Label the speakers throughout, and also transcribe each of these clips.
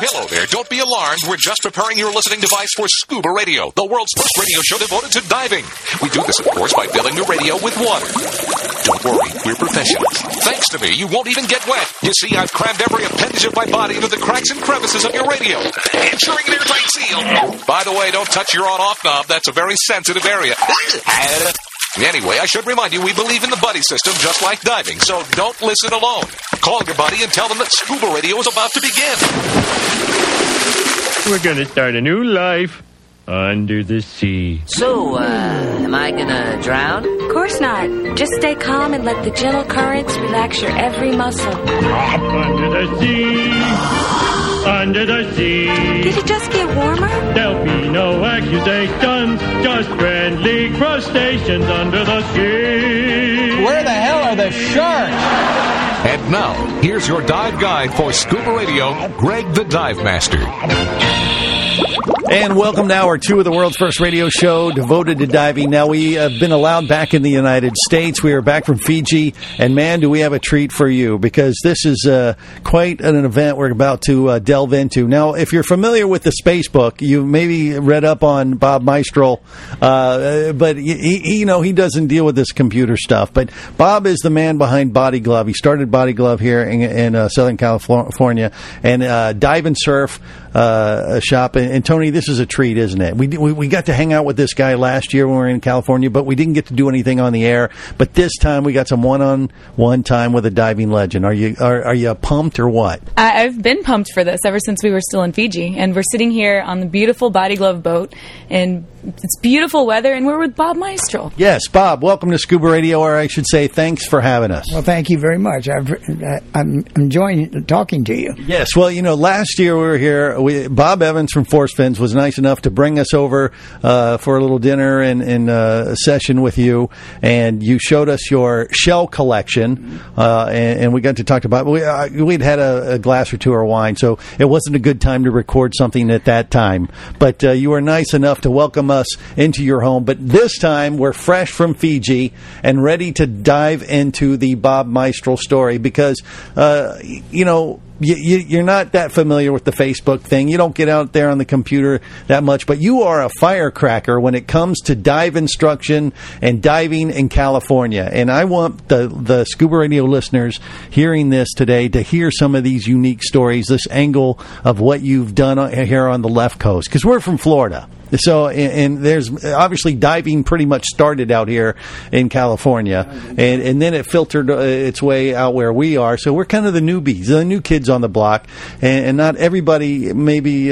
Speaker 1: Hello there. Don't be alarmed. We're just preparing your listening device for Scuba Radio, the world's first radio show devoted to diving. We do this, of course, by filling your radio with water. Don't worry, we're professionals. Thanks to me, you won't even get wet. You see, I've crammed every appendage of my body into the cracks and crevices of your radio, ensuring an airtight seal. By the way, don't touch your on-off knob. That's a very sensitive area. Anyway, I should remind you, we believe in the buddy system just like diving, so don't listen alone. Call your buddy and tell them that Scuba Radio is about to begin.
Speaker 2: We're going to start a new life under the sea.
Speaker 3: So, am I gonna drown?
Speaker 4: Of course not. Just stay calm and let the gentle currents relax your every muscle.
Speaker 2: Under the sea. Under the sea.
Speaker 4: Did it just get warmer?
Speaker 2: There'll be no accusations, just friendly crustaceans under the sea.
Speaker 5: Where the hell are the sharks?
Speaker 1: And now, here's your dive guide for Scuba Radio, Greg the Dive Master.
Speaker 6: And welcome to Hour 2 of the world's first radio show devoted to diving. Now, we have been allowed back in the United States. We are back from Fiji. And, man, do we have a treat for you, because this is quite an event we're about to delve into. Now, if you're familiar with the Space Book, you maybe read up on Bob Meistrel, but he doesn't deal with this computer stuff. But Bob is the man behind Body Glove. He started Body Glove here in Southern California, and Dive and Surf shop. And Tony, this is a treat, isn't it? We got to hang out with this guy last year when we were in California, but we didn't get to do anything on the air. But this time we got some one-on-one time with a diving legend. Are you pumped or what?
Speaker 7: I've been pumped for this ever since we were still in Fiji, and we're sitting here on the beautiful Body Glove boat, and it's beautiful weather, and we're with Bob Meistrel.
Speaker 6: Yes, Bob, welcome to Scuba Radio, or I should say thanks for having us.
Speaker 5: Well, thank you very much. I'm enjoying talking to you.
Speaker 6: Yes, well, last year we were here. Bob Evans from Force Fins was nice enough to bring us over for a little dinner and a session with you, and you showed us your shell collection, and we got to talk about we'd had a glass or two of wine, so it wasn't a good time to record something at that time. But you were nice enough to welcome us into your home. But this time we're fresh from Fiji and ready to dive into the Bob Meistrel story, because you're not that familiar with the Facebook thing. You don't get out there on the computer that much, but you are a firecracker when it comes to dive instruction and diving in California. And I want the Scuba Radio listeners hearing this today to hear some of these unique stories, this angle of what you've done here on the left coast, because we're from Florida. So, and there's obviously diving pretty much started out here in California, and then it filtered its way out where we are. So we're kind of the newbies, the new kids on the block, and not everybody may be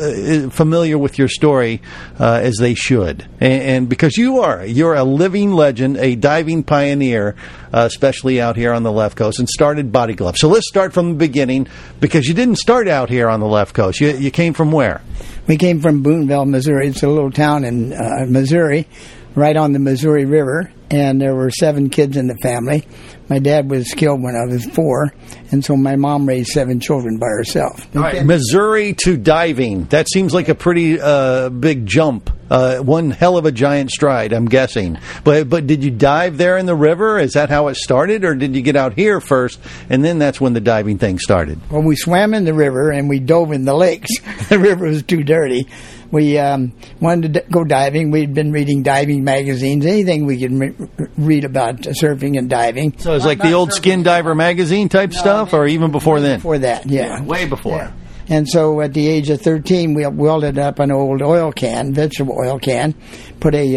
Speaker 6: familiar with your story as they should. And because you're a living legend, a diving pioneer, especially out here on the left coast, and started Body Glove. So let's start from the beginning, because you didn't start out here on the left coast. You came from where?
Speaker 5: We came from Boonville, Missouri. It's a little town in Missouri, right on the Missouri River, and there were 7 kids in the family. My dad was killed when I was 4, and so my mom raised 7 children by herself.
Speaker 6: All right, Missouri to diving. That seems like a pretty big jump. One hell of a giant stride, I'm guessing. But did you dive there in the river? Is that how it started, or did you get out here first, and then that's when the diving thing started?
Speaker 5: Well, we swam in the river, and we dove in the lakes. The river was too dirty. We wanted to go diving. We'd been reading diving magazines, anything we could read about surfing and diving.
Speaker 6: So it's like the old Skin Diver magazine type stuff, or even before then?
Speaker 5: Before that, yeah.
Speaker 6: Way before.
Speaker 5: Yeah. And so at the age of 13, we welded up an old oil can, vegetable oil can, put a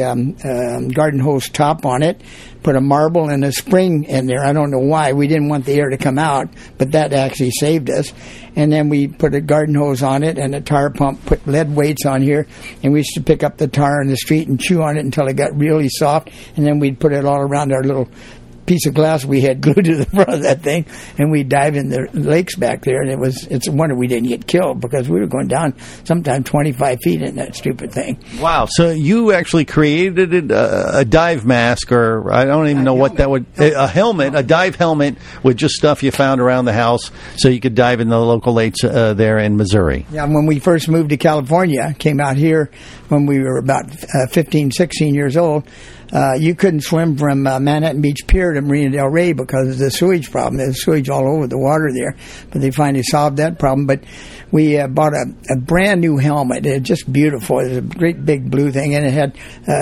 Speaker 5: garden hose top on it, put a marble and a spring in there. I don't know why. We didn't want the air to come out, but that actually saved us. And then we put a garden hose on it and a tar pump, put lead weights on here, and we used to pick up the tar in the street and chew on it until it got really soft, and then we'd put it all around our little piece of glass we had glued to the front of that thing, and we'd dive in the lakes back there, and it's a wonder we didn't get killed, because we were going down sometimes 25 feet in that stupid thing.
Speaker 6: Wow. So you actually created a dive mask, or I don't even know what that would, a helmet, a dive helmet with just stuff you found around the house so you could dive in the local lakes there in Missouri.
Speaker 5: Yeah, when we first moved to California, came out here when we were about 15, 16 years old, You couldn't swim from Manhattan Beach Pier to Marina Del Rey because of the sewage problem. There's sewage all over the water there. But they finally solved that problem. But we bought a brand new helmet. It was just beautiful. It was a great big blue thing, and it had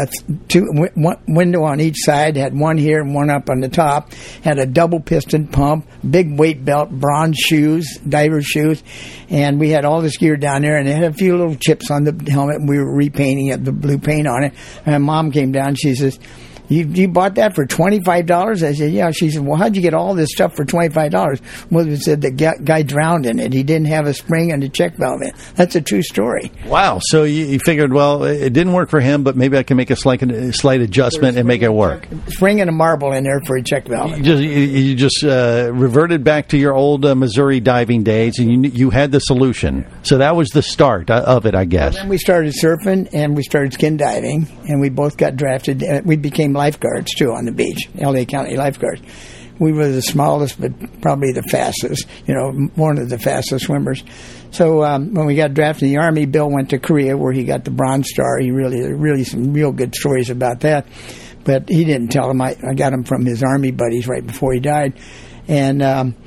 Speaker 5: one window on each side. It had one here and one up on the top. Had a double piston pump, big weight belt, bronze shoes, diver shoes, and we had all this gear down there. And it had a few little chips on the helmet. And we were repainting it, the blue paint on it. And Mom came down. She says, You bought that for $25? I said, yeah. She said, well, how'd you get all this stuff for $25? Well, it said the guy drowned in it. He didn't have a spring and a check valve in it. That's a true story.
Speaker 6: Wow. So you figured, well, it didn't work for him, but maybe I can make a slight adjustment and make it work.
Speaker 5: Spring and a marble in there for a check valve.
Speaker 6: You just reverted back to your old Missouri diving days, and you had the solution. So that was the start of it, I guess.
Speaker 5: Well, then we started surfing, and we started skin diving, and we both got drafted. We became lifeguards, too, on the beach, L.A. County lifeguards. We were the smallest, but probably the fastest, one of the fastest swimmers. So when we got drafted in the Army, Bill went to Korea, where he got the Bronze Star. He really some real good stories about that. But he didn't tell them. I got him from his Army buddies right before he died. And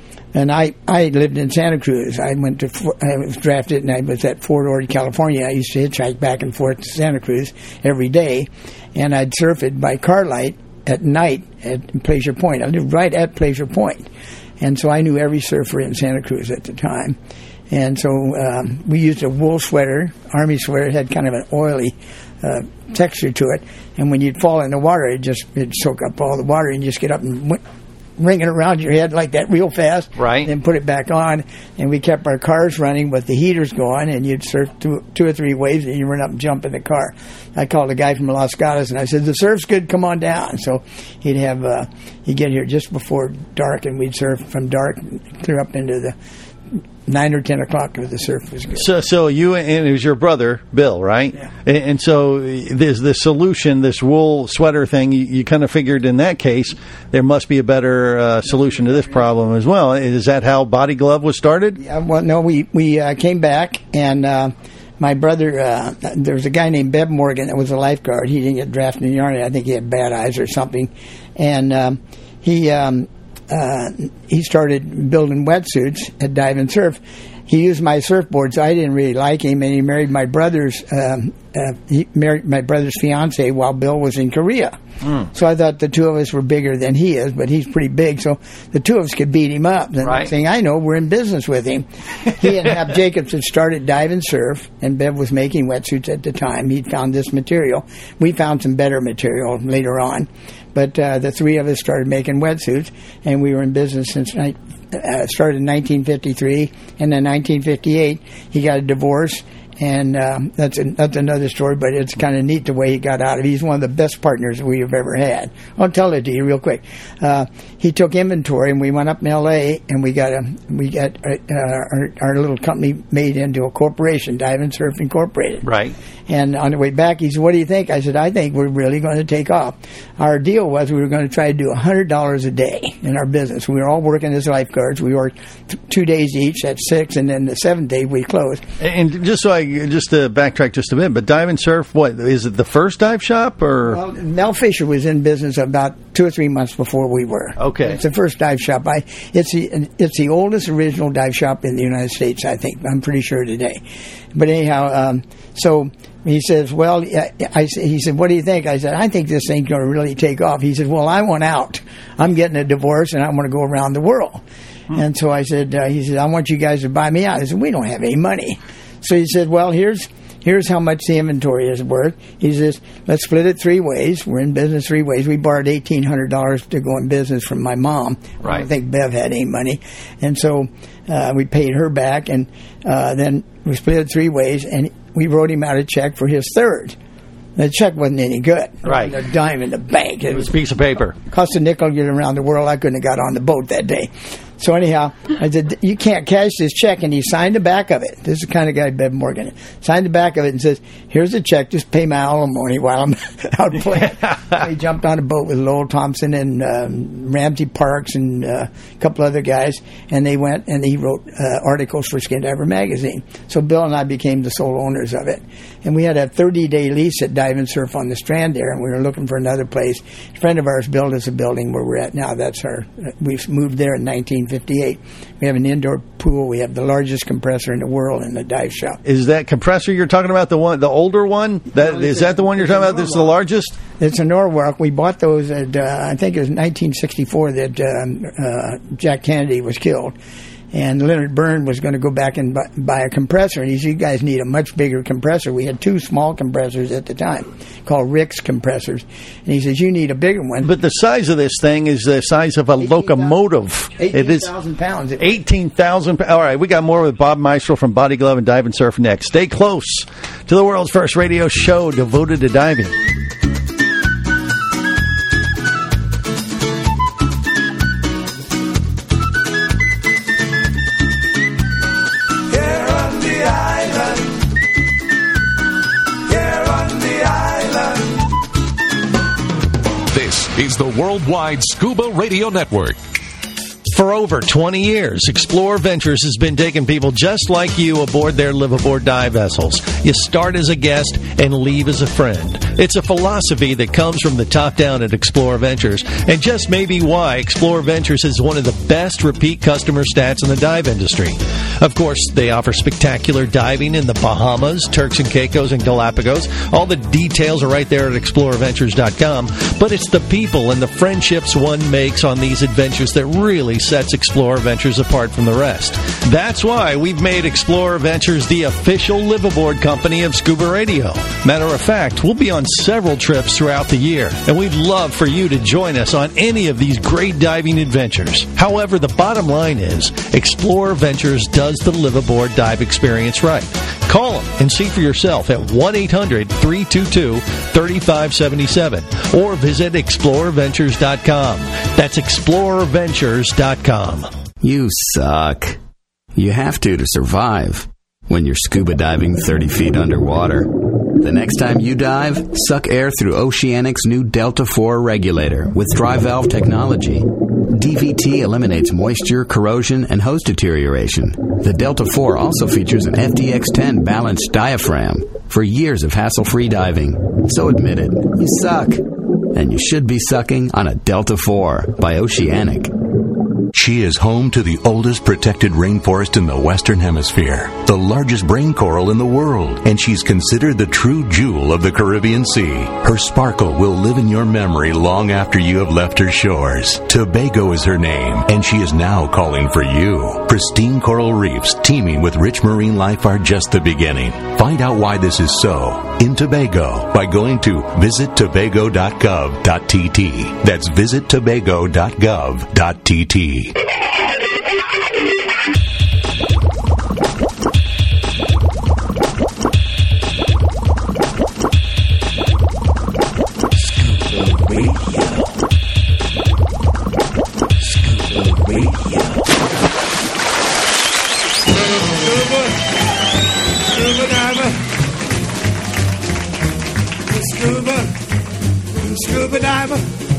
Speaker 5: I lived in Santa Cruz. I was drafted, and I was at Fort Ord, California. I used to hitchhike back and forth to Santa Cruz every day, and I'd surf it by car light at night at Pleasure Point. I lived right at Pleasure Point, and so I knew every surfer in Santa Cruz at the time. And so we used a wool sweater, Army sweater. It had kind of an oily texture to it, and when you'd fall in the water, it'd soak up all the water, and you just get up and ring it around your head like that real fast,
Speaker 6: right?
Speaker 5: And put it back on. And we kept our cars running with the heaters going, and you'd surf two or three waves, and you run up and jump in the car. I called a guy from Los Gatos, and I said, "The surf's good. Come on down." So he'd get here just before dark, and we'd surf from dark clear up into the 9 or 10 o'clock if the surf was good.
Speaker 6: So you, and it was your brother, Bill, right?
Speaker 5: Yeah.
Speaker 6: And so there's the solution, this wool sweater thing, you kind of figured in that case there must be a better solution to this problem as well. Is that how Body Glove was started?
Speaker 5: Yeah, well, no, we came back, and my brother, there was a guy named Bev Morgan that was a lifeguard. He didn't get drafted in the Army. I think he had bad eyes or something. And he started building wetsuits at Dive and Surf. He used my surfboards. I didn't really like him, and he married my brother's fiance while Bill was in Korea. So I thought the two of us were bigger than he is, but he's pretty big, so the two of us could beat him up. The next thing I know, we're in business with him. He and Hap Jacobs had started Dive and Surf, and Bev was making wetsuits at the time. He'd found this material. We found some better material later on. But the three of us started making wetsuits, and we were in business since started in 1953, and then 1958 he got a divorce, and that's another story. But it's kind of neat the way he got out of it. He's one of the best partners we have ever had. I'll tell it to you real quick. He took inventory, and we went up in L.A. and we got our little company made into a corporation, Dive and Surf Incorporated.
Speaker 6: Right.
Speaker 5: And on the way back, he said, "What do you think?" I said, "I think we're really going to take off." Our deal was we were going to try to do $100 a day in our business. We were all working as lifeguards. We worked 2 days each at 6, and then the 7th day we closed.
Speaker 6: And just to backtrack just a bit, but Dive and Surf, what is it? The first dive shop, or?
Speaker 5: Well, Mel Fisher was in business about 2 or 3 months before we were.
Speaker 6: Okay,
Speaker 5: it's the first dive shop. It's the oldest original dive shop in the United States. I think I'm pretty sure today. But anyhow, so. He says, well, he said, "What do you think?" I said, "I think this thing's going to really take off." He said, "Well, I want out. I'm getting a divorce, and I want to go around the world." And so I said, he said, "I want you guys to buy me out." I said, "We don't have any money." So he said, "Well, here's how much the inventory is worth." He says, "Let's split it 3 ways. We're in business 3 ways. We borrowed $1,800 to go in business from my mom.
Speaker 6: Right.
Speaker 5: I don't think Bev had any money. And so we paid her back, and then we split it 3 ways, and we wrote him out a check for his third. The check wasn't any good.
Speaker 6: Right.
Speaker 5: A dime in the bank.
Speaker 6: It was a piece of paper.
Speaker 5: Cost a nickel to get around the world. I couldn't have got on the boat that day. So anyhow, I said, you can't cash this check. And he signed the back of it. This is the kind of guy, Bev Morgan. Signed the back of it and says, here's a check. Just pay my alimony while I'm out playing. He jumped on a boat with Lowell Thompson and Ramsey Parks and a couple other guys. And they went and he wrote articles for Skin Diver magazine. So Bill and I became the sole owners of it. And we had a 30-day lease at Dive and Surf on the Strand there. And we were looking for another place. A friend of ours built us a building where we're at now. We moved there in 1958. We have an indoor pool. We have the largest compressor in the world in the dive shop.
Speaker 6: Is that compressor you're talking about the older one? Is that the one you're talking about? This is the largest?
Speaker 5: It's a Norwalk. We bought those at, I think it was 1964 that Jack Kennedy was killed. And Leonard Byrne was going to go back and buy a compressor. And he said, you guys need a much bigger compressor. We had two small compressors at the time called Rick's compressors. And he says, you need a bigger one.
Speaker 6: But the size of this thing is the size of a locomotive.
Speaker 5: 18,000 pounds.
Speaker 6: 18,000 All right, we got more with Bob Maestro from Body Glove and Dive and Surf next. Stay close to the world's first radio show devoted to diving.
Speaker 1: Is the Worldwide Scuba Radio Network.
Speaker 6: For over 20 years, Explore Ventures has been taking people just like you aboard their live-aboard dive vessels. You start as a guest and leave as a friend. It's a philosophy that comes from the top down at Explore Ventures, and just maybe why Explore Ventures is one of the best repeat customer stats in the dive industry. Of course, they offer spectacular diving in the Bahamas, Turks and Caicos, and Galapagos. All the details are right there at exploreventures.com, but it's the people and the friendships one makes on these adventures that really sets Explorer Ventures apart from the rest. That's why we've made Explorer Ventures the official live-aboard company of Scuba Radio. Matter of fact, we'll be on several trips throughout the year, and we'd love for you to join us on any of these great diving adventures. However, the bottom line is, Explorer Ventures does the live-aboard dive experience right. Call them and see for yourself at 1-800-322-3577 or visit explorerventures.com. That's explorerventures.com.
Speaker 8: You suck. You have to survive when you're scuba diving 30 feet underwater. The next time you dive, suck air through Oceanic's new Delta 4 regulator with dry valve technology. DVT eliminates moisture, corrosion, and hose deterioration. The Delta 4 also features an FDX10 balanced diaphragm for years of hassle-free diving. So admit it, you suck. And you should be sucking on a Delta 4 by Oceanic.
Speaker 9: She is home to the oldest protected rainforest in the Western Hemisphere, the largest brain coral in the world, and she's considered the true jewel of the Caribbean Sea. Her sparkle will live in your memory long after you have left her shores. Tobago is her name, and she is now calling for you. Pristine coral reefs teeming with rich marine life are just the beginning. Find out why this is so in Tobago by going to visittobago.gov.tt. That's visittobago.gov.tt.
Speaker 10: Scuba diver.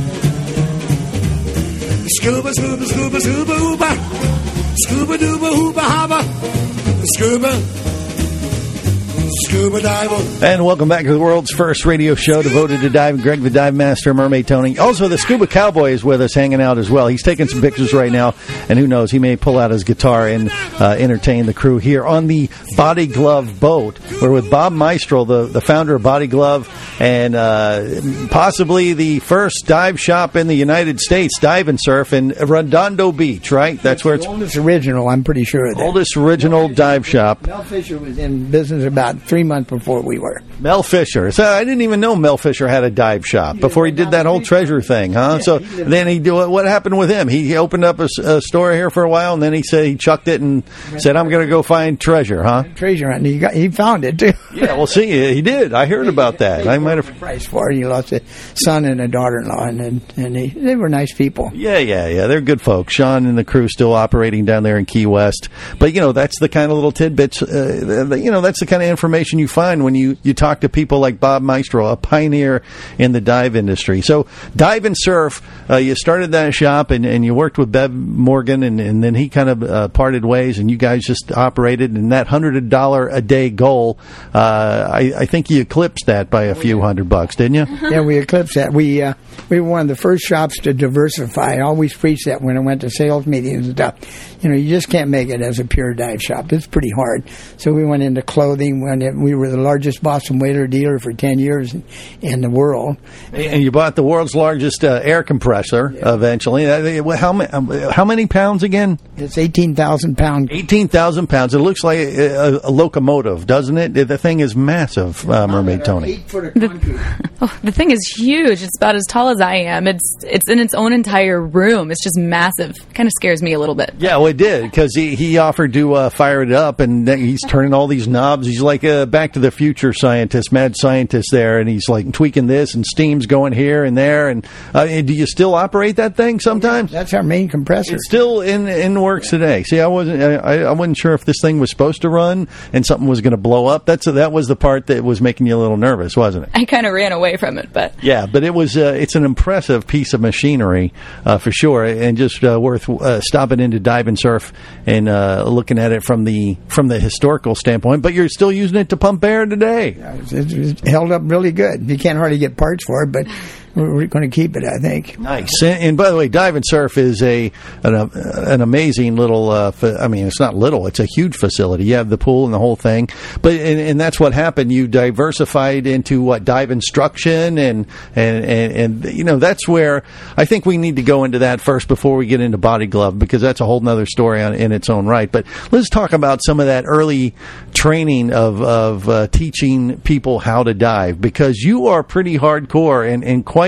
Speaker 10: Scuba, scuba, scuba, scuba, hooba. Scuba, dooba, hooba, haba. Scuba. Scuba diver.
Speaker 6: And welcome back to the world's first radio show devoted to diving. Greg the Dive Master, Mermaid Tony. Also, the Scuba Cowboy is with us hanging out as well. He's taking some pictures right now, and who knows, he may pull out his guitar and entertain the crew here on the Body Glove boat. We're with Bob Maestro, the founder of Body Glove, and possibly the first dive shop in the United States, Dive and Surf, in Redondo Beach, right? That's where it's...
Speaker 5: Oldest original, I'm pretty sure of that.
Speaker 6: Oldest original dive shop.
Speaker 5: Mel Fisher was in business about 3 months before we were.
Speaker 6: Mel Fisher. So I didn't even know Mel Fisher had a dive shop before he did that whole treasure thing, huh? Yeah, so then what happened with him? He opened up a store here for a while, and then he said he chucked it and said, I'm going to go find treasure, huh?
Speaker 5: Treasure hunt. He found it, too.
Speaker 6: Yeah, well, see, he did. I heard about that. I might have
Speaker 5: price for it. He lost a son and a daughter-in-law, and they were nice people.
Speaker 6: Yeah. They're good folks. Sean and the crew still operating down there in Key West. But, that's the kind of little tidbits, that's the kind of information you find when you talk to people like Bob Maestro, a pioneer in the dive industry. So Dive and Surf, you started that shop, and you worked with Bev Morgan, and then he kind of parted ways, and you guys just operated, and that $100 a day goal, I think you eclipsed that by a few $100, didn't you?
Speaker 5: Yeah, we eclipsed that. We were one of the first shops to diversify. I always preached that when I went to sales meetings and stuff. You just can't make it as a pure dive shop. It's pretty hard. So we went into clothing. We were the largest Boston Whaler dealer for 10 years in the world.
Speaker 6: And you bought the world's largest air compressor eventually. How many pounds again?
Speaker 5: It's 18,000 pounds.
Speaker 6: 18,000 pounds. It looks like a locomotive, doesn't it? The thing is massive, Mermaid Tony.
Speaker 5: 8 foot of concrete.
Speaker 7: The thing is huge. It's about as tall as I am. It's in its own entire room. It's just massive. Kind of scares me a little bit.
Speaker 6: Yeah, well, it did, because he offered to fire it up, and he's turning all these knobs. He's like a Back to the Future scientist, mad scientist there, and he's like tweaking this, and steam's going here and there. And do you still operate that thing sometimes?
Speaker 5: That's our main compressor.
Speaker 6: It's still in works today. See, I wasn't sure if this thing was supposed to run and something was going to blow up. That was the part that was making you a little nervous, wasn't it?
Speaker 7: I kind of ran away from it, but
Speaker 6: yeah, but it was it's an impressive piece of machinery for sure, and just worth stopping into Dive and Surf and looking at it from the historical standpoint. But you're still using it to pump air today.
Speaker 5: Yeah, it's held up really good. You can't hardly get parts for it, but we're going to keep it, I think.
Speaker 6: Nice. And by the way, Dive and Surf is an amazing little, it's not little, it's a huge facility. You have the pool and the whole thing. But and that's what happened. You diversified into dive instruction, and that's where I think we need to go into that first before we get into Body Glove, because that's a whole nother story in its own right. But let's talk about some of that early training of teaching people how to dive, because you are pretty hardcore and quite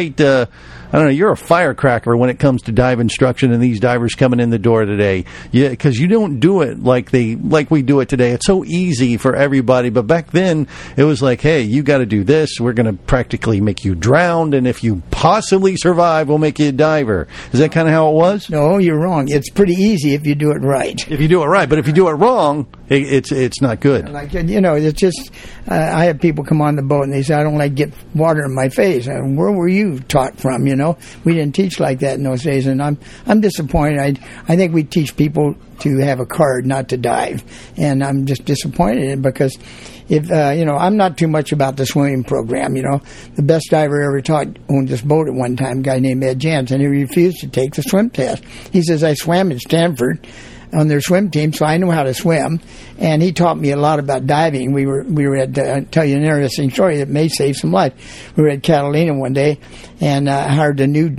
Speaker 6: you're a firecracker when it comes to dive instruction and these divers coming in the door today. Yeah, because you don't do it like we do it today. It's so easy for everybody, but back then it was like, hey, you got to do this. We're going to practically make you drown, and if you possibly survive, we'll make you a diver. Is that kind of how it was?
Speaker 5: No, you're wrong. It's pretty easy if you do it right.
Speaker 6: If you do it right, but if you do it wrong, it's not good.
Speaker 5: It's just I have people come on the boat and they say, I don't like to get water in my face. Where were you taught from? We didn't teach like that in those days, and I'm disappointed. I think we teach people to have a card, not to dive, and I'm just disappointed because if I'm not too much about the swimming program. The best diver I ever taught owned this boat at one time, a guy named Ed Jansen. He refused to take the swim test. He says, I swam at Stanford on their swim team, so I know how to swim, and he taught me a lot about diving. We were at I'll tell you an interesting story that may save some life. We were at Catalina one day and hired a new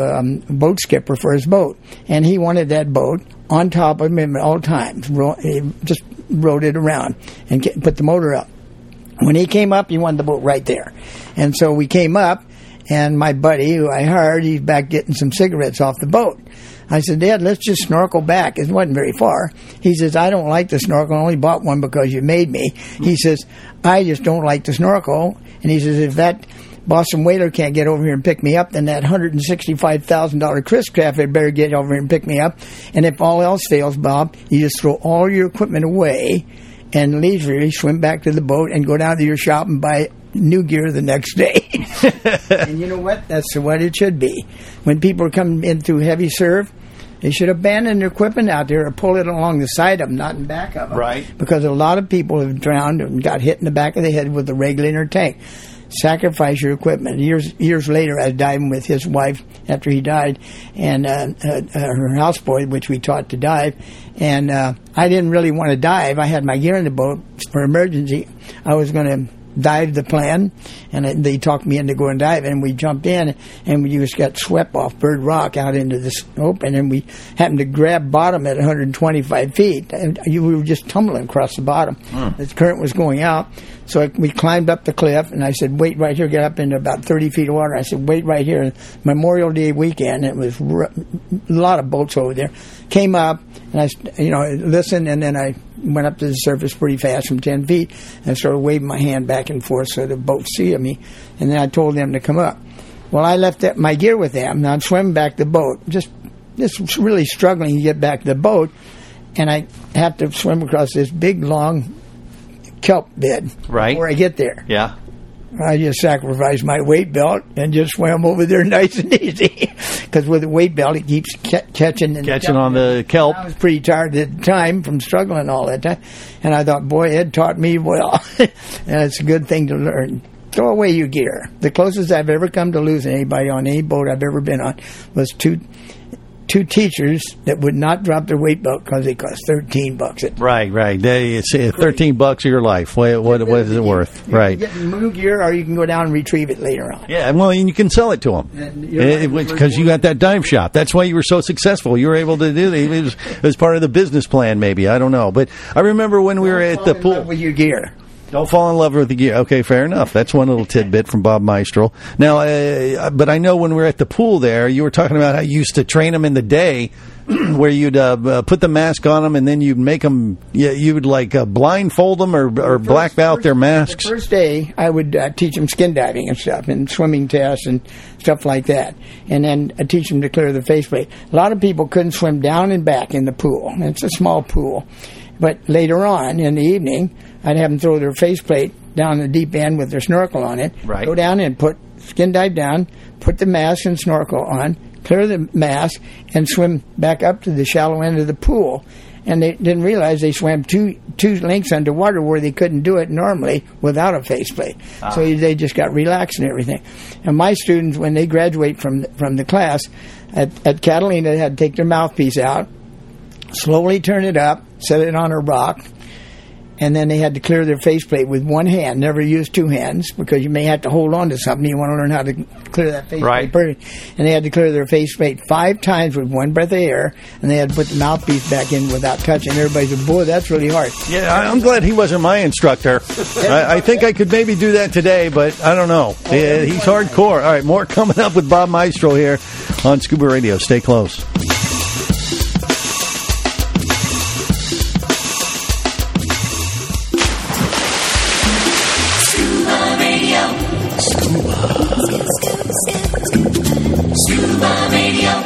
Speaker 5: boat skipper for his boat, and he wanted that boat on top of him at all times. Just rode it around and put the motor up. When he came up, he wanted the boat right there, and so we came up, and my buddy who I hired, he's back getting some cigarettes off the boat. I said, Dad, let's just snorkel back. It wasn't very far. He says, I don't like the snorkel. I only bought one because you made me. He says, I just don't like the snorkel. And he says, if that Boston Whaler can't get over here and pick me up, then that $165,000 Chris Craft had better get over here and pick me up. And if all else fails, Bob, you just throw all your equipment away and leisurely swim back to the boat and go down to your shop and buy new gear the next day. And you know what? That's what it should be. When people are coming in through heavy surf, they should abandon their equipment out there or pull it along the side of them, not in back of them.
Speaker 6: Right.
Speaker 5: Because a lot of people have drowned and got hit in the back of the head with a regulator tank. Sacrifice your equipment. Years later, I was diving with his wife after he died, and her houseboy, which we taught to dive. And I didn't really want to dive. I had my gear in the boat for emergency. I was going to dive the plan, and they talked me into going diving, and we jumped in, and we just got swept off Bird Rock out into the open, and we happened to grab bottom at 125 feet. And we were just tumbling across the bottom. The current was going out, so we climbed up the cliff, and I said, wait right here, get up into about 30 feet of water. I said, wait right here. Memorial Day weekend, it was a lot of boats over there. Came up, and I listened, and then I went up to the surface pretty fast from 10 feet and started waving my hand back back and forth so the boat see me. And then I told them to come up. Well, I left my gear with them. Now I'm swimming back the boat, just really struggling to get back to the boat, and I have to swim across this big, long kelp bed before I get there.
Speaker 6: Yeah.
Speaker 5: I just sacrificed my weight belt and just swam over there nice and easy. Because with the weight belt, it keeps catching
Speaker 6: on the kelp.
Speaker 5: I was pretty tired at the time from struggling all that time. And I thought, boy, Ed taught me well. And it's a good thing to learn. Throw away your gear. The closest I've ever come to losing anybody on any boat I've ever been on was two teachers that would not drop their weight belt because they cost $13.
Speaker 6: Right. It's $13 of your life. What is it worth? Right.
Speaker 5: You can get new gear, or you can go down and retrieve it later on.
Speaker 6: Yeah, well, and you can sell it to them because you got that dive shop. That's why you were so successful. You were able to do it. It was part of the business plan, maybe. I don't know, but I remember when we were at the pool.
Speaker 5: With your gear.
Speaker 6: Don't fall in love with the gear. Okay, fair enough. That's one little tidbit from Bob Maestro. Now, but I know when we were at the pool there, you were talking about how you used to train them in the day, where you'd put the mask on them, and then you'd make them, you would like blindfold them or black out their masks.
Speaker 5: The first day, I would teach them skin diving and stuff, and swimming tests and stuff like that, and then I'd teach them to clear the faceplate. A lot of people couldn't swim down and back in the pool. It's a small pool. But later on in the evening, I'd have them throw their faceplate down the deep end with their snorkel on it.
Speaker 6: Right.
Speaker 5: Go down and skin dive down, put the mask and snorkel on, clear the mask, and swim back up to the shallow end of the pool. And they didn't realize they swam two lengths underwater where they couldn't do it normally without a faceplate. So they just got relaxed and everything. And my students, when they graduate from the class at Catalina, they had to take their mouthpiece out, slowly turn it up, set it on a rock, and then they had to clear their faceplate with one hand. Never use two hands, because you may have to hold on to something. You want to learn how to clear that faceplate. Right. And they had to clear their faceplate 5 times with one breath of air, and they had to put the mouthpiece back in without touching. Everybody said, boy, that's really hard.
Speaker 6: Yeah, I'm glad he wasn't my instructor. I think I could maybe do that today, but I don't know. He's hardcore. All right, more coming up with Bob Maestro here on Scuba Radio. Stay close.
Speaker 11: Scuba Radio.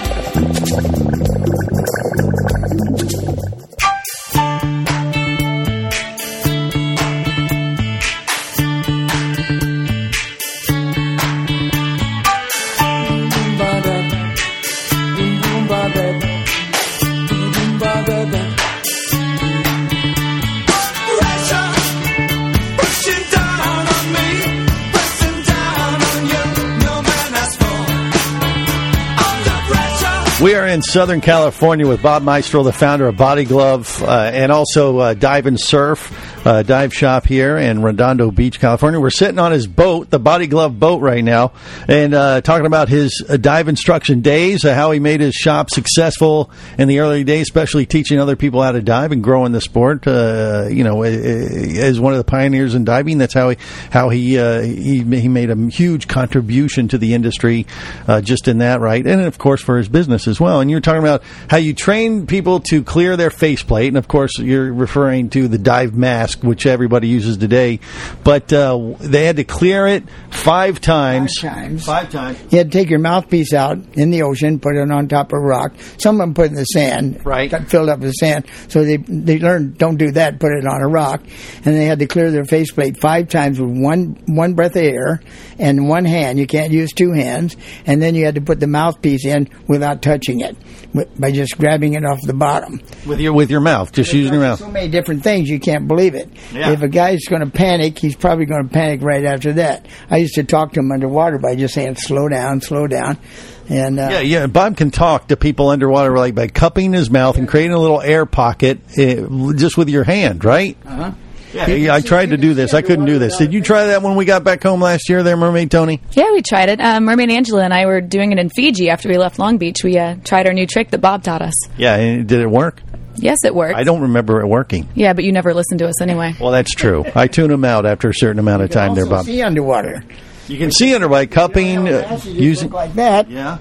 Speaker 6: We are in Southern California with Bob Maestro, the founder of Body Glove, and also Dive and Surf dive shop here in Redondo Beach, California. We're sitting on his boat, the Body Glove boat right now, and talking about his dive instruction days, how he made his shop successful in the early days, especially teaching other people how to dive and growing the sport. As one of the pioneers in diving, that's how he made a huge contribution to the industry just in that, right? And of course for his business as well. And you're talking about how you train people to clear their faceplate, and of course you're referring to the dive mask, which everybody uses today. But they had to clear it 5 times. 5 times.
Speaker 5: You had to take your mouthpiece out in the ocean, put it on top of a rock. Some of them put it in the sand.
Speaker 6: Right.
Speaker 5: Got filled up with sand. So they learned, don't do that, put it on a rock. And they had to clear their faceplate 5 times with one breath of air and one hand. You can't use 2 hands. And then you had to put the mouthpiece in without touching it, by just grabbing it off the bottom.
Speaker 6: With your mouth, just using your mouth.
Speaker 5: So many different things, you can't believe it.
Speaker 6: Yeah.
Speaker 5: If a guy's going to panic, he's probably going to panic right after that. I used to talk to him underwater by just saying, slow down, slow down. And
Speaker 6: Bob can talk to people underwater like by cupping his mouth and creating a little air pocket just with your hand, right?
Speaker 5: Uh-huh.
Speaker 6: Yeah, I tried to do this. I couldn't do this. Did you try that when we got back home last year there, Mermaid Tony?
Speaker 7: Yeah, we tried it. Mermaid Angela and I were doing it in Fiji after we left Long Beach. We tried our new trick that Bob taught us.
Speaker 6: Yeah, and did it work?
Speaker 7: Yes, it worked.
Speaker 6: I don't remember it working.
Speaker 7: Yeah, but you never listened to us anyway.
Speaker 6: Well, that's true. I tune them out after a certain amount of time
Speaker 5: You
Speaker 6: there,
Speaker 5: can
Speaker 6: Bob.
Speaker 5: see underwater.
Speaker 6: You can see under by cupping,
Speaker 5: using like that.
Speaker 6: Yeah.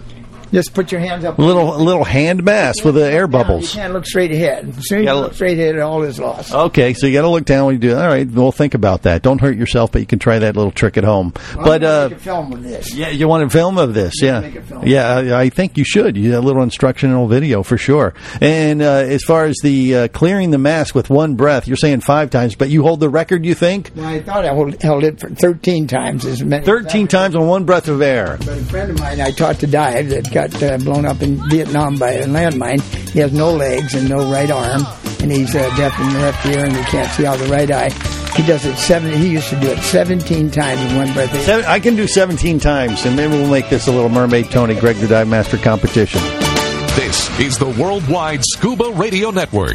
Speaker 5: Just put your hands up.
Speaker 6: A little hand mask with the air bubbles.
Speaker 5: You can't look straight ahead. As soon as you look straight ahead, all is lost.
Speaker 6: Okay, so you got to look down when you do. All right, we'll think about that. Don't hurt yourself, but you can try that little trick at home.
Speaker 5: Well,
Speaker 6: but
Speaker 5: I'm make a film of this.
Speaker 6: Yeah, you want a film of this? Yeah,
Speaker 5: make a film.
Speaker 6: Yeah. I think you should. You a little instructional video for sure. And as far as the clearing the mask with one breath, you're saying 5 times, but you hold the record. You think?
Speaker 5: Well, I thought I held it for 13 times as many.
Speaker 6: 13 times on one breath of air.
Speaker 5: But a friend of mine I taught to dive that got blown up in Vietnam by a landmine. He has no legs and no right arm, and he's deaf in the left ear, and he can't see out the right eye. He does it He used to do it 17 times in one breath.
Speaker 6: I can do 17 times, and maybe we'll make this a little Mermaid Tony Greg the Dive Master competition.
Speaker 1: This is the Worldwide Scuba Radio Network.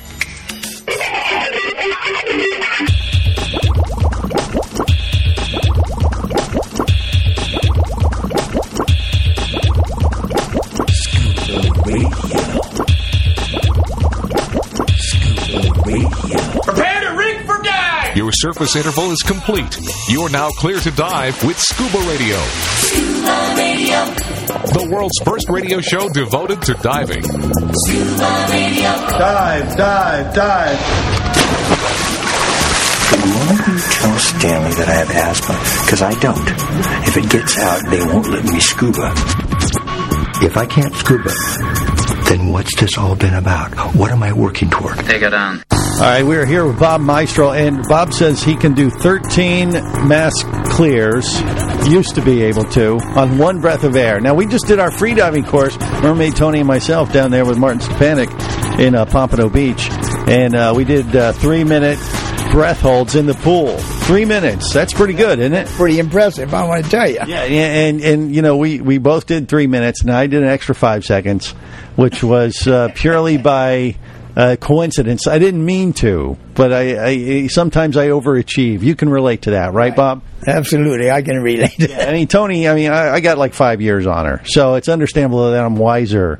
Speaker 11: Prepare to rig for dive!
Speaker 1: Your surface interval is complete. You are now clear to dive with Scuba Radio.
Speaker 11: Scuba Radio.
Speaker 1: The world's first radio show devoted to diving.
Speaker 11: Scuba Radio.
Speaker 6: Dive, dive, dive.
Speaker 12: Why do you tell Stanley that I have asthma? Because I don't. If it gets out, they won't let me scuba. If I can't scuba, then what's this all been about? What am I working toward?
Speaker 13: Take it on.
Speaker 6: All right, we're here with Bob Maestro, and Bob says he can do 13 mask clears, used to be able to, on one breath of air. Now, we just did our freediving course, Mermaid Tony and myself, down there with Martin Stepanek in Pompano Beach, and we did 3-minute breath holds in the pool. 3 minutes. That's pretty good, isn't it?
Speaker 5: Pretty impressive, I want to tell you.
Speaker 6: Yeah, and you know, we both did 3 minutes, and I did an extra 5 seconds, which was purely by coincidence. I didn't mean to, but I sometimes I overachieve. You can relate to that, right, Bob?
Speaker 5: Absolutely, I can relate to that.
Speaker 6: I mean, Tony, I got like 5 years on her, so it's understandable that I'm wiser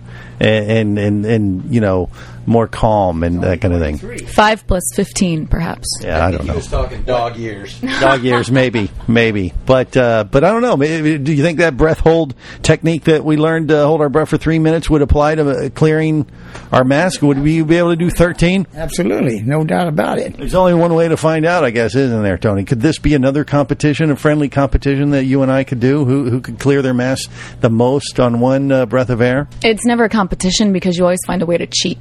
Speaker 6: and you know, more calm and that kind of thing.
Speaker 7: 5 plus 15, perhaps.
Speaker 6: Yeah, I don't know.
Speaker 14: He was talking dog years.
Speaker 6: Dog years, maybe. But I don't know. Do you think that breath hold technique that we learned to hold our breath for 3 minutes would apply to clearing our mask? Would we be able to do 13?
Speaker 5: Absolutely, no doubt about it.
Speaker 6: There's only one way to find out, I guess, isn't there, Tony? Could this be another competition, a friendly competition that you and I could do? Who could clear their mask the most on one breath of air?
Speaker 7: It's never a competition because you always find a way to cheat.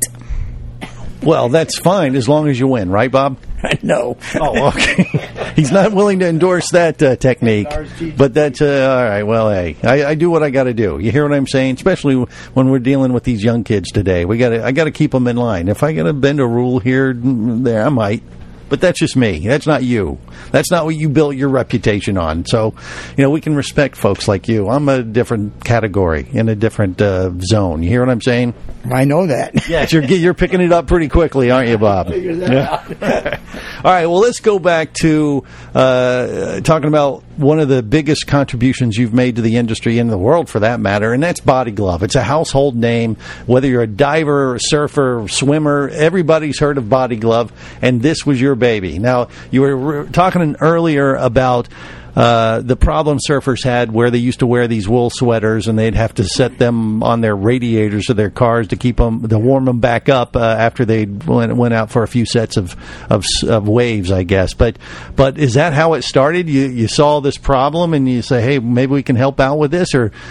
Speaker 6: Well, that's fine as long as you win, right, Bob?
Speaker 5: No.
Speaker 6: Oh, okay. He's not willing to endorse that technique, but that's all right. Well, hey, I do what I got to do. You hear what I'm saying? Especially when we're dealing with these young kids today, I got to keep them in line. If I got to bend a rule here, there, I might. But that's just me. That's not you. That's not what you built your reputation on. So, you know, we can respect folks like you. I'm a different category, in a different zone. You hear what I'm saying?
Speaker 5: I know that.
Speaker 6: Yes, you're picking it up pretty quickly, aren't you, Bob? Yeah. All right, well, let's go back to talking about one of the biggest contributions you've made to the industry, in the world for that matter, and that's Body Glove. It's a household name. Whether you're a diver, surfer, swimmer, everybody's heard of Body Glove, and this was your baby. Now, you were talking earlier about the problem surfers had where they used to wear these wool sweaters and they'd have to set them on their radiators of their cars to keep them, to warm them back up after they went out for a few sets of waves, I guess. But is that how it started? You saw this problem and you say, hey, maybe we can help out with this,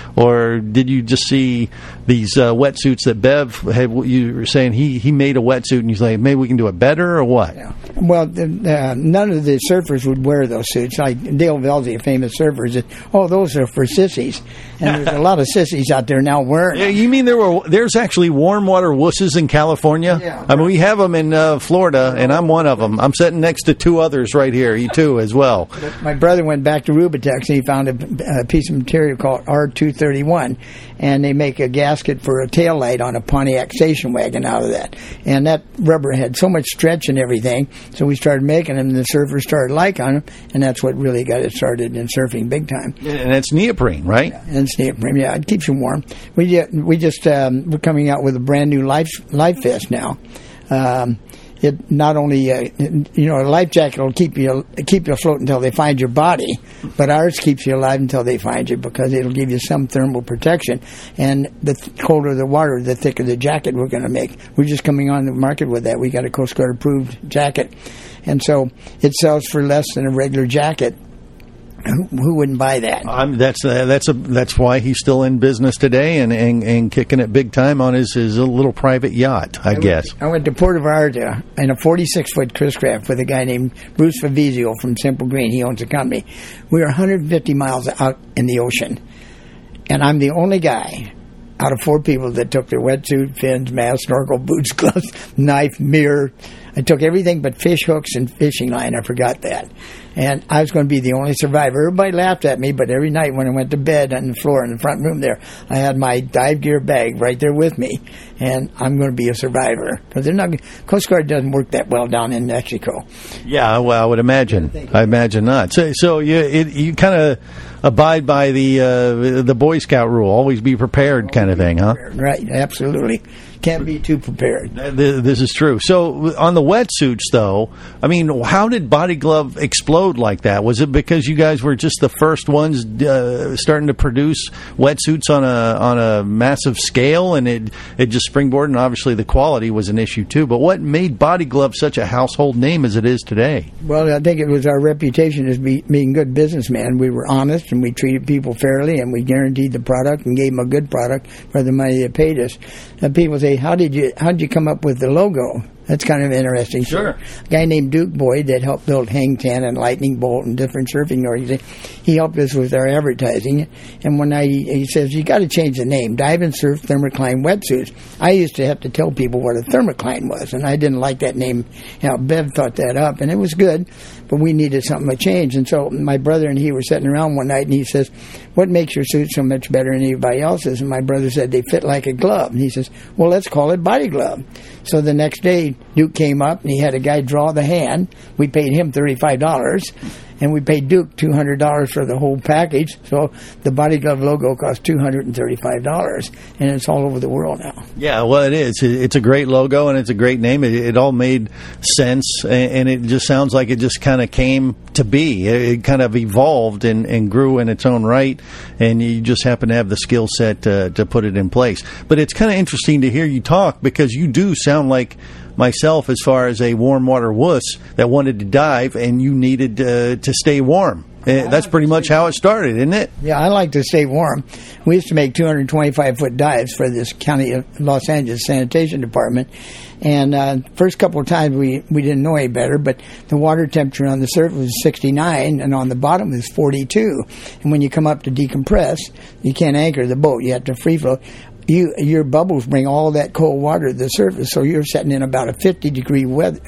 Speaker 6: or did you just see these wetsuits that Bev had? You were saying he made a wetsuit and you say maybe we can do it better, or what?
Speaker 5: Yeah. Well, none of the surfers would wear those suits. Like Dale Velzy, a famous surfer, said, "Oh, those are for sissies." And there's a lot of sissies out there now wearing.
Speaker 6: Yeah, you mean there's actually warm water wusses in California?
Speaker 5: Yeah.
Speaker 6: I mean, we have them in Florida, and I'm one of them. I'm sitting next to two others right here. You too, as well.
Speaker 5: My brother went back to Rubatex and he found a piece of material called R231, and they make a gasket for a tail light on a Pontiac station wagon out of that. And that rubber had so much stretch and everything, so we started making them, and the surfers started liking them, and that's what really got it started in surfing big time.
Speaker 6: And it's neoprene, right?
Speaker 5: Yeah, and it's neoprene. Yeah, it keeps you warm. We just we're coming out with a brand new life vest now. it not only a life jacket will keep you afloat until they find your body, but ours keeps you alive until they find you, because it'll give you some thermal protection. And the colder the water, the thicker the jacket we're going to make. We're just coming on the market with that. We got a Coast Guard approved jacket, and so it sells for less than a regular jacket. Who wouldn't buy that?
Speaker 6: That's why he's still in business today and kicking it big time on his little private yacht, I guess.
Speaker 5: I went to Puerto Vallarta in a 46-foot Chris Craft with a guy named Bruce Favizio from Simple Green. He owns a company. We were 150 miles out in the ocean, and I'm the only guy out of 4 people that took their wetsuit, fins, mask, snorkel, boots, gloves, knife, mirror. I took everything but fish hooks and fishing line. I forgot that. And I was going to be the only survivor. Everybody laughed at me, but every night when I went to bed on the floor in the front room there, I had my dive gear bag right there with me, and I'm going to be a survivor. Because Coast Guard doesn't work that well down in Mexico.
Speaker 6: Yeah, well, I would imagine. I imagine not. So you kind of abide by the Boy Scout rule, always be prepared kind of thing, huh?
Speaker 5: Right, absolutely. Can't be too prepared.
Speaker 6: This is true. So on the wetsuits, though, I mean, how did Body Glove explode like that? Was it because you guys were just the first ones starting to produce wetsuits on a massive scale, and it just springboarded? And obviously, the quality was an issue too. But what made Body Glove such a household name as it is today?
Speaker 5: Well, I think it was our reputation as being good businessmen. We were honest, and we treated people fairly, and we guaranteed the product and gave them a good product for the money they paid us. And people say, how did you come up with the logo? That's kind of interesting.
Speaker 6: Sure.
Speaker 5: A guy named Duke Boyd that helped build Hang Ten and Lightning Bolt and different surfing organizations, he helped us with our advertising. And one night he says, you got to change the name, Dive and Surf Thermocline Wetsuits. I used to have to tell people what a thermocline was, and I didn't like that name. Bev thought that up, and it was good, but we needed something to change. And so my brother and he were sitting around one night, and he says, what makes your suit so much better than anybody else's? And my brother said, they fit like a glove. And he says, well, let's call it Body Glove. So the next day, Duke came up, and he had a guy draw the hand. We paid him $35, and we paid Duke $200 for the whole package. So the Body Glove logo cost $235, and it's all over the world now.
Speaker 6: Yeah, well, it is. It's a great logo, and it's a great name. It all made sense, and it just sounds like it just kind of came to be. It kind of evolved and grew in its own right, and you just happen to have the skill set to put it in place. But it's kind of interesting to hear you talk, because you do sound like myself as far as a warm water wuss that wanted to dive, and you needed to stay warm. That's pretty much how it started, isn't it?
Speaker 5: Yeah, I like to stay warm. We used to make 225-foot dives for this county of Los Angeles sanitation department. And first couple of times we didn't know any better, but the water temperature on the surface was 69 and on the bottom was 42. And when you come up to decompress, you can't anchor the boat. You have to free float. Your bubbles bring all that cold water to the surface, so you're sitting in about a 50-degree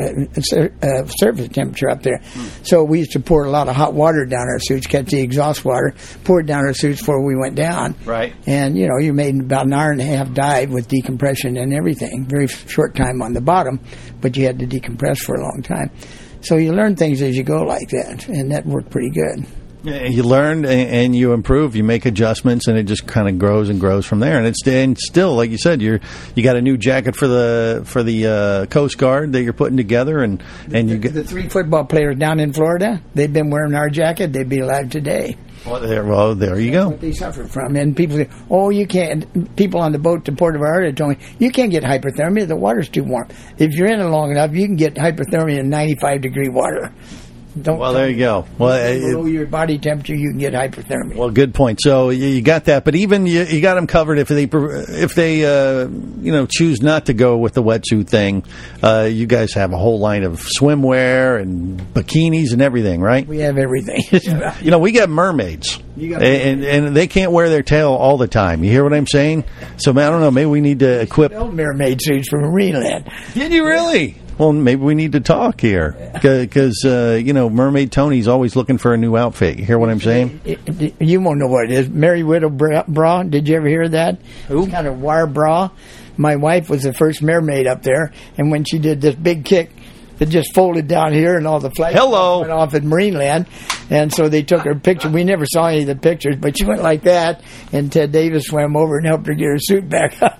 Speaker 5: surface temperature up there. So we used to pour a lot of hot water down our suits, catch the exhaust water, pour it down our suits before we went down.
Speaker 6: Right.
Speaker 5: And, you made about an hour and a half dive with decompression and everything. Very short time on the bottom, but you had to decompress for a long time. So you learn things as you go like that, and that worked pretty good.
Speaker 6: You learn and you improve. You make adjustments, and it just kind of grows and grows from there. And still, like you said, you got a new jacket for the Coast Guard that you're putting together, and you get
Speaker 5: the 3 football players down in Florida. They've been wearing our jacket. They'd be alive today.
Speaker 6: Well, there you go.
Speaker 5: What they suffer from, and people say, "Oh, you can't." People on the boat to Puerto Vallarta told me, "You can't get hypothermia. The water's too warm. If you're in it long enough, you can get hypothermia in 95-degree water."
Speaker 6: Well, there you go. Well,
Speaker 5: below your body temperature, you can get hypothermia.
Speaker 6: Well, good point. So you got that, but even you got them covered if they choose not to go with the wetsuit thing. You guys have a whole line of swimwear and bikinis and everything, right?
Speaker 5: We have everything.
Speaker 6: We got mermaids, and they can't wear their tail all the time. You hear what I'm saying? So I don't know. Maybe we need to equip
Speaker 5: mermaid suits from Marineland.
Speaker 6: Did you really? Well, maybe we need to talk here because, Mermaid Tony's always looking for a new outfit. You hear what I'm saying?
Speaker 5: You won't know what it is. Mary Widow bra. Did you ever hear that? Who? It's kind of wire bra. My wife was the first mermaid up there, and when she did this big kick, it just folded down here, and all the flags went off at Marineland. And so they took her picture. We never saw any of the pictures, but she went like that, and Ted Davis swam over and helped her get her suit back up.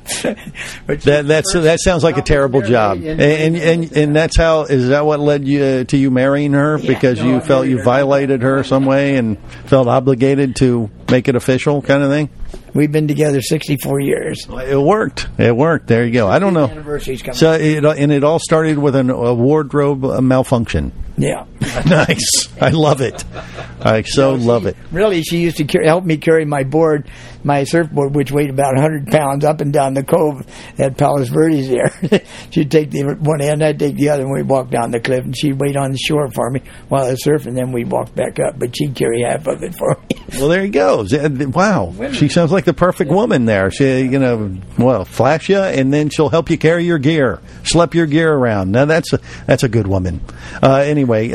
Speaker 6: That sounds like a terrible job. And that's how, is that what led you to you marrying her? Because you felt you violated her some way and felt obligated to make it official kind of thing?
Speaker 5: We've been together 64 years.
Speaker 6: It worked. There you go. I don't know.
Speaker 5: Anniversary's coming.
Speaker 6: So it all started with a wardrobe malfunction.
Speaker 5: Yeah.
Speaker 6: Nice. I love it. I love it.
Speaker 5: Really, she used to help me carry my surfboard, which weighed about 100 pounds, up and down the cove at Palos Verdes there. She'd take the one end, I'd take the other, and we'd walk down the cliff, and she'd wait on the shore for me while I was surfing, then we'd walk back up, but she'd carry half of it for me.
Speaker 6: Well, there you go. Wow. She sounds like the perfect woman there. She, flash you, and then she'll help you carry your gear, schlep your gear around. Now, that's a good woman. Anyway,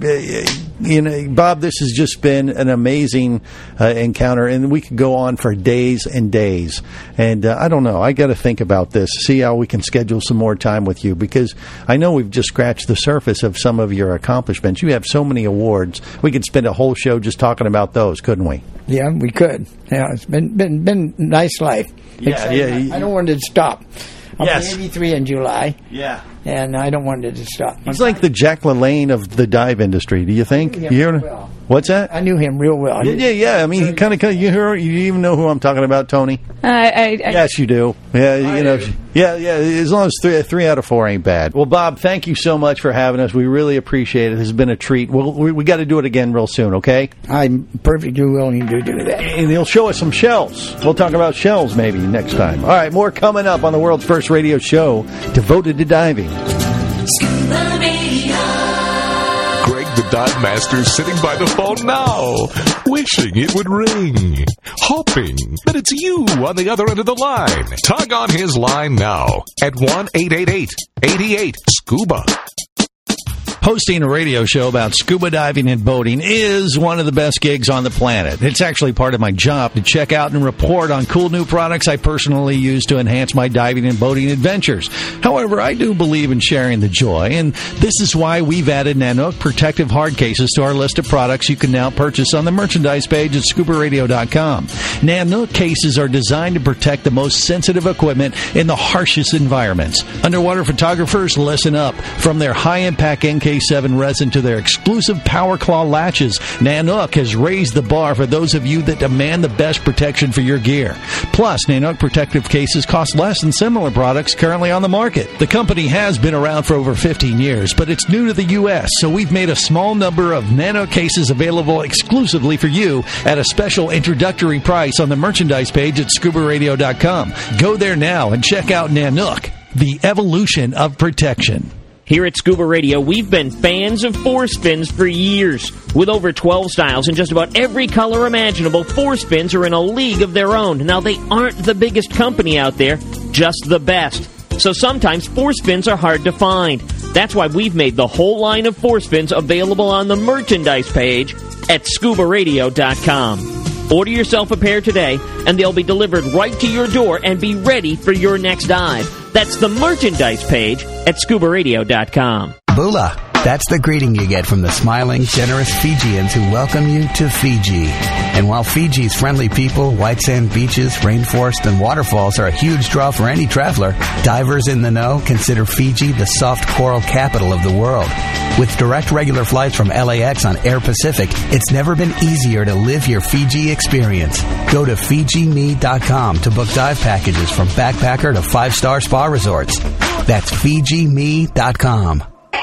Speaker 6: Bob, this has just been an amazing encounter, and we could go on for days and days. And I don't know. I got to think about this, see how we can schedule some more time with you, because I know we've just scratched the surface of some of your accomplishments. You have so many awards. We could spend a whole show just talking about those, couldn't we?
Speaker 5: Yeah, we could. Yeah, it's been a nice life.
Speaker 6: Yeah.
Speaker 5: I don't want it to stop. I'll
Speaker 6: Yes.
Speaker 5: be 83 in July.
Speaker 6: Yeah.
Speaker 5: And I don't want it to stop.
Speaker 6: He's like the Jack LaLanne of the dive industry. Do you think?
Speaker 5: Well.
Speaker 6: What's that?
Speaker 5: I knew him real well.
Speaker 6: Yeah. I mean, he kind of. You even know who I'm talking about, Tony? Yes, you do. Yeah, Yeah. As long as three out of four ain't bad. Well, Bob, thank you so much for having us. We really appreciate it. It's been a treat. We got to do it again real soon. Okay?
Speaker 5: I'm perfectly willing to do that.
Speaker 6: And he'll show us some shells. We'll talk about shells maybe next time. All right, more coming up on the world's first radio show devoted to diving.
Speaker 11: Scuba Radio.
Speaker 1: Greg the Dive Master is sitting by the phone now, wishing it would ring, hoping that it's you on the other end of the line. Tug on his line now at 1-888-88-SCUBA.
Speaker 6: Hosting a radio show about scuba diving and boating is one of the best gigs on the planet. It's actually part of my job to check out and report on cool new products I personally use to enhance my diving and boating adventures. However, I do believe in sharing the joy, and this is why we've added Nanook protective hard cases to our list of products you can now purchase on the merchandise page at ScubaRadio.com. Nanook cases are designed to protect the most sensitive equipment in the harshest environments. Underwater photographers, listen up. From their high-impact NK7 resin to their exclusive Power Claw latches, Nanook has raised the bar for those of you that demand the best protection for your gear. Plus, Nanook protective cases cost less than similar products currently on the market. The company has been around for over 15 years, but it's new to the U.S., so we've made a small number of Nanook cases available exclusively for you at a special introductory price on the merchandise page at ScubaRadio.com. Go there now and check out Nanook, the evolution of protection.
Speaker 13: Here at Scuba Radio, we've been fans of Force Fins for years. With over 12 styles and just about every color imaginable, Force Fins are in a league of their own. Now, they aren't the biggest company out there, just the best. So sometimes Force Fins are hard to find. That's why we've made the whole line of Force Fins available on the merchandise page at ScubaRadio.com. Order yourself a pair today, and they'll be delivered right to your door and be ready for your next dive. That's the merchandise page at ScubaRadio.com.
Speaker 8: Bula. That's the greeting you get from the smiling, generous Fijians who welcome you to Fiji. And while Fiji's friendly people, white sand beaches, rainforest, and waterfalls are a huge draw for any traveler, divers in the know consider Fiji the soft coral capital of the world. With direct regular flights from LAX on Air Pacific, it's never been easier to live your Fiji experience. Go to FijiMe.com to book dive packages from backpacker to 5-star spa resorts. That's FijiMe.com.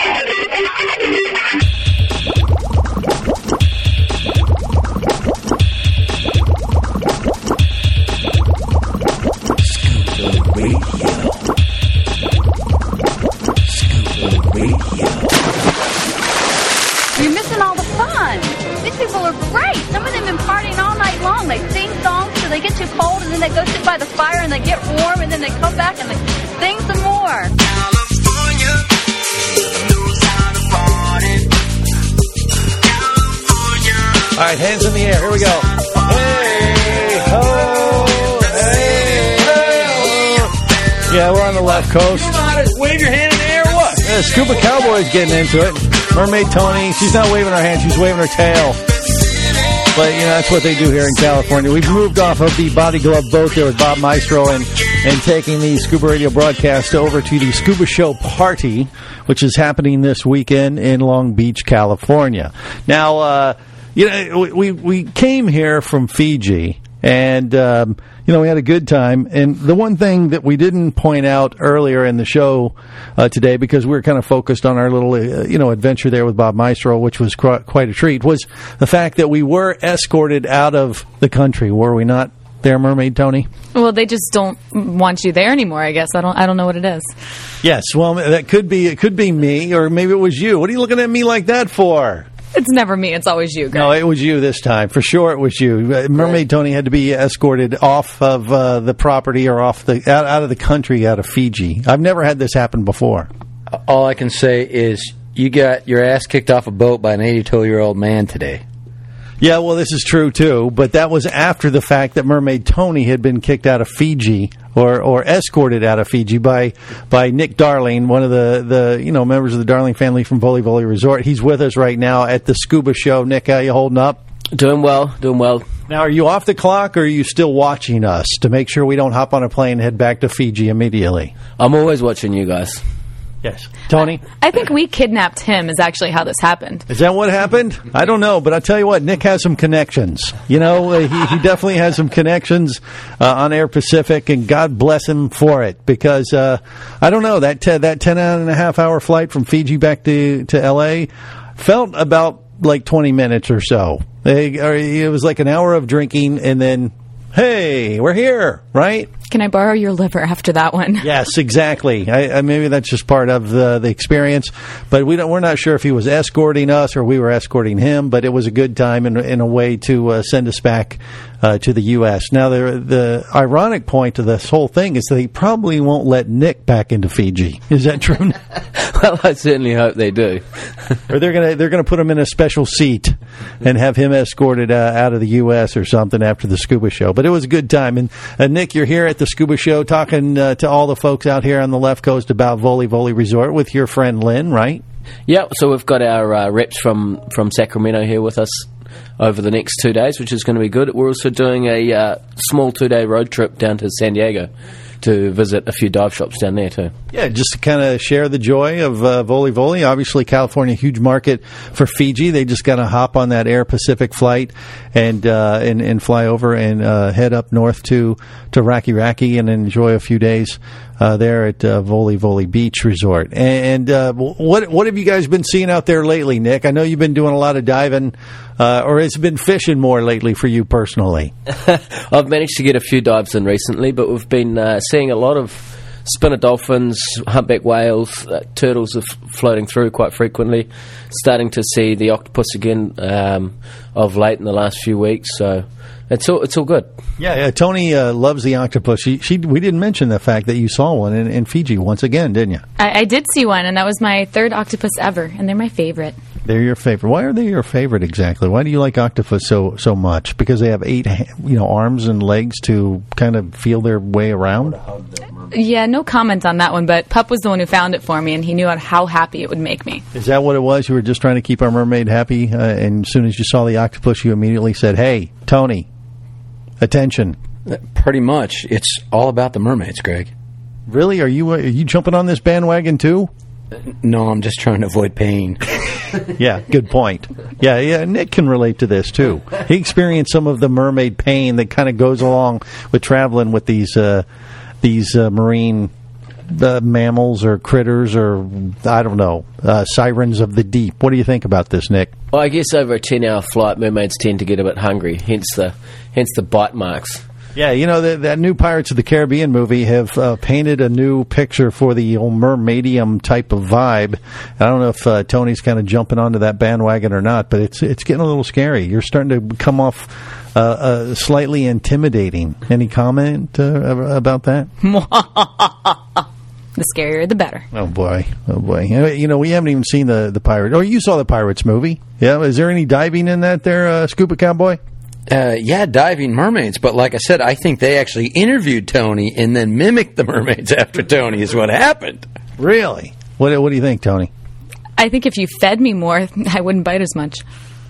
Speaker 14: You're missing all the fun. These people are great. Some of them have been partying all night long. They sing songs till they get too cold, and then they go sit by the fire and they get warm, and then they come back and they sing some more. California knows how to party.
Speaker 6: California. All right, hands in the air. Here we go. Hey, ho, hey, ho. Yeah, we're on the left coast.
Speaker 11: You know how to wave your hand in the air or what?
Speaker 6: Scuba Cowboy's getting into it. Mermaid Tony, she's not waving her hand, she's waving her tail. But, that's what they do here in California. We've moved off of the Body Glove boat there with Bob Maestro and taking the Scuba Radio broadcast over to the Scuba Show Party, which is happening this weekend in Long Beach, California. Now, we came here from Fiji, and we had a good time. And the one thing that we didn't point out earlier in the show today, because we were kind of focused on our little adventure there with Bob Maestro, which was quite a treat, was the fact that we were escorted out of the country. Were we not there, Mermaid Tony?
Speaker 7: Well, they just don't want you there anymore, I guess. I don't know what it is.
Speaker 6: Yes, well, that could be. It could be me, or maybe it was you. What are you looking at me like that for?
Speaker 7: It's never me. It's always you, Greg.
Speaker 6: No, it was you this time. For sure it was you. Mermaid Tony had to be escorted off of the property or out of the country, out of Fiji. I've never had this happen before.
Speaker 15: All I can say is you got your ass kicked off a boat by an 82-year-old man today.
Speaker 6: Yeah, well, this is true, too, but that was after the fact that Mermaid Tony had been kicked out of Fiji or escorted out of Fiji by Nick Darling, one of the members of the Darling family from Voli Voli Resort. He's with us right now at the Scuba Show. Nick, how you holding up?
Speaker 16: Doing well.
Speaker 6: Now, are you off the clock, or are you still watching us to make sure we don't hop on a plane and head back to Fiji immediately?
Speaker 16: I'm always watching you guys.
Speaker 6: Yes. Tony?
Speaker 7: I think we kidnapped him is actually how this happened.
Speaker 6: Is that what happened? I don't know, but I'll tell you what, Nick has some connections. He definitely has some connections on Air Pacific, and God bless him for it, because, I don't know, that 10.5-hour flight from Fiji back to L.A. felt about like 20 minutes or so. It was like an hour of drinking, and then, hey, we're here, right?
Speaker 7: Can I borrow your liver after that one?
Speaker 6: Yes, exactly. Maybe that's just part of the experience, but we're not sure if he was escorting us or we were escorting him. But it was a good time in a way to send us back to the U.S. Now, the ironic point of this whole thing is that he probably won't let Nick back into Fiji. Is that true?
Speaker 16: Well, I certainly hope they do.
Speaker 6: Or they're gonna put him in a special seat and have him escorted out of the U.S. or something after the Scuba Show. But it was a good time. And Nick, you're here at the Scuba Show talking to all the folks out here on the left coast about Voli Voli Resort with your friend Lynn, right?
Speaker 16: Yeah, so we've got our reps from Sacramento here with us over the next 2 days, which is going to be good. We're also doing a small 2-day road trip down to San Diego to visit a few dive shops down there too. Yeah, just to kind of share the joy of Voli Voli. Obviously, California, huge market for Fiji. They just got to hop on that Air Pacific flight and fly over and head up north to Raki Raki and enjoy a few days there at Voli Voli Beach Resort. And what have you guys been seeing out there lately, Nick? I know you've been doing a lot of diving, or has it been fishing more lately for you personally? I've managed to get a few dives in recently, but we've been seeing a lot of spinner dolphins, humpback whales, turtles are floating through quite frequently. Starting to see the octopus again of late in the last few weeks, so it's all good. Yeah,
Speaker 6: Tony loves the octopus. We didn't mention the fact that you saw one in Fiji once again, didn't you?
Speaker 7: I did see one, and that was my third octopus ever, and they're my favorite.
Speaker 6: They're your favorite. Why are they your favorite exactly? Why do you like octopus so much? Because they have 8 arms and legs to kind of feel their way around?
Speaker 7: Yeah, no comment on that one, but Pup was the one who found it for me, and he knew how happy it would make me.
Speaker 6: Is that what it was? You were just trying to keep our mermaid happy, and as soon as you saw the octopus, you immediately said, "Hey, Tony, attention."
Speaker 15: Pretty much. It's all about the mermaids, Greg.
Speaker 6: Really? Are you jumping on this bandwagon too?
Speaker 15: No, I'm just trying to avoid pain.
Speaker 6: Yeah, good point. Yeah, Nick can relate to this too. He experienced some of the mermaid pain that kind of goes along with traveling with these marine mammals or critters, or I don't know, sirens of the deep. What do you think about this, Nick?
Speaker 16: Well, I guess over a 10-hour flight, mermaids tend to get a bit hungry, hence the bite marks.
Speaker 6: Yeah, that new Pirates of the Caribbean movie have painted a new picture for the old mermaidium type of vibe. I don't know if Tony's kind of jumping onto that bandwagon or not, but it's getting a little scary. You're starting to come off slightly intimidating. Any comment about that?
Speaker 7: The scarier, the better.
Speaker 6: Oh, boy. We haven't even seen the Pirates. Oh, you saw the Pirates movie. Yeah, is there any diving in that there, Scuba Cowboy?
Speaker 15: Yeah, diving mermaids. But like I said, I think they actually interviewed Tony and then mimicked the mermaids after Tony is what happened.
Speaker 6: Really? What do you think, Tony?
Speaker 7: I think if you fed me more, I wouldn't bite as much.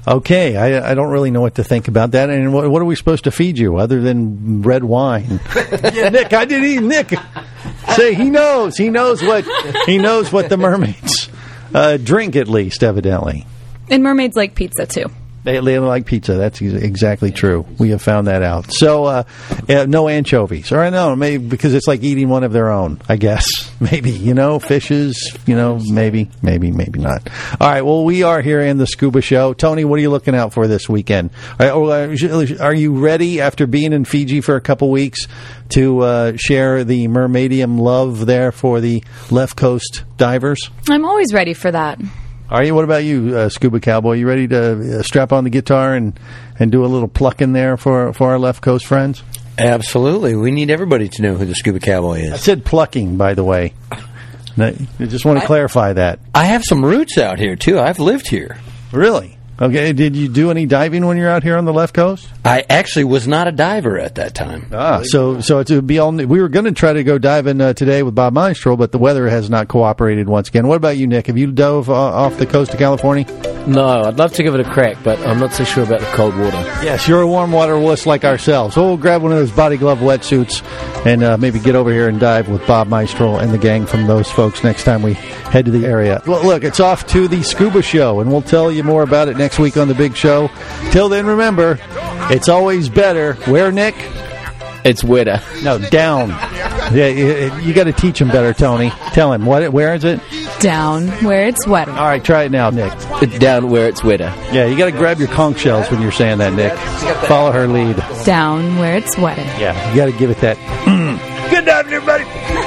Speaker 6: Okay, I don't really know what to think about that. And what are we supposed to feed you other than red wine? Yeah, Nick, I didn't eat. Nick, say he knows. He knows what the mermaids drink, at least, evidently.
Speaker 7: And mermaids like pizza, too.
Speaker 6: They like pizza. That's exactly true. We have found that out. So, no anchovies. Or no, maybe because it's like eating one of their own, I guess. Maybe, fishes, maybe not. All right, well, we are here in the Scuba Show. Tony, what are you looking out for this weekend? Are you ready, after being in Fiji for a couple weeks, to share the mermaidium love there for the Left Coast divers?
Speaker 7: I'm always ready for that.
Speaker 6: Are you? What about you, Scuba Cowboy? You ready to strap on the guitar and do a little plucking there for our Left Coast friends?
Speaker 15: Absolutely. We need everybody to know who the Scuba Cowboy is.
Speaker 6: I said plucking, by the way. I just want to clarify that.
Speaker 15: I have some roots out here, too. I've lived here.
Speaker 6: Really? Okay. Did you do any diving when you're out here on the Left Coast?
Speaker 15: I actually was not a diver at that time.
Speaker 6: So it would be all. We were going to try to go diving today with Bob Maestro, but the weather has not cooperated once again. What about you, Nick? Have you dove off the coast of California?
Speaker 16: No, I'd love to give it a crack, but I'm not so sure about the cold water.
Speaker 6: Yes, you're a warm water wuss like ourselves. So we'll grab one of those body glove wetsuits and maybe get over here and dive with Bob Maestro and the gang from those folks next time we head to the area. Well, look, it's off to the Scuba Show, and we'll tell you more about it next week on the Big Show. Till then, remember, it's always better. Where, Nick?
Speaker 16: It's wetter.
Speaker 6: No, down. Yeah, you got to teach him better, Tony. Tell him. Where is it?
Speaker 7: Down where it's wetter.
Speaker 6: All right, try it now, Nick.
Speaker 16: Down where it's wetter.
Speaker 6: Yeah, you got to grab your conch shells when you're saying that, Nick. Follow her lead.
Speaker 7: Down where it's wetter.
Speaker 6: Yeah, you got to give it that. Good night, everybody.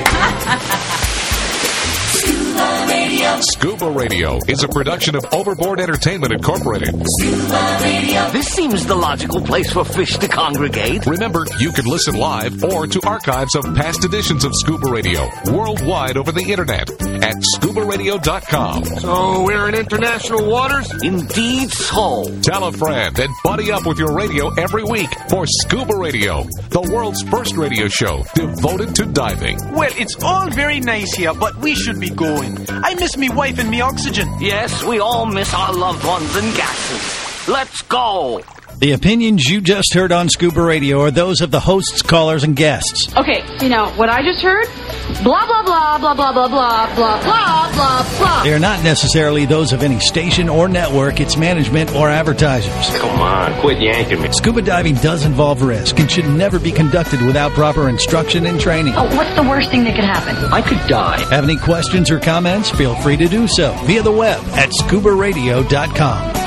Speaker 1: Scuba Radio is a production of Overboard Entertainment Incorporated.
Speaker 11: Scuba Radio. This seems the logical place for fish to congregate.
Speaker 1: Remember, you can listen live or to archives of past editions of Scuba Radio worldwide over the internet at scubaradio.com.
Speaker 11: So we're in international waters? Indeed so.
Speaker 1: Tell a friend and buddy up with your radio every week for Scuba Radio, the world's first radio show devoted to diving.
Speaker 17: Well, it's all very nice here, but we should be going. I miss me wife and me oxygen.
Speaker 11: Yes, we all miss our loved ones and gases. Let's go.
Speaker 18: The opinions you just heard on Scuba Radio are those of the hosts, callers, and guests.
Speaker 19: Okay, what I just heard? Blah, blah, blah, blah, blah, blah, blah, blah, blah, blah, blah.
Speaker 18: They are not necessarily those of any station or network, its management, or advertisers.
Speaker 20: Come on, quit yanking me.
Speaker 18: Scuba diving does involve risk and should never be conducted without proper instruction and training.
Speaker 19: Oh, what's the worst thing that could happen?
Speaker 20: I could die.
Speaker 18: Have any questions or comments? Feel free to do so via the web at scubaradio.com.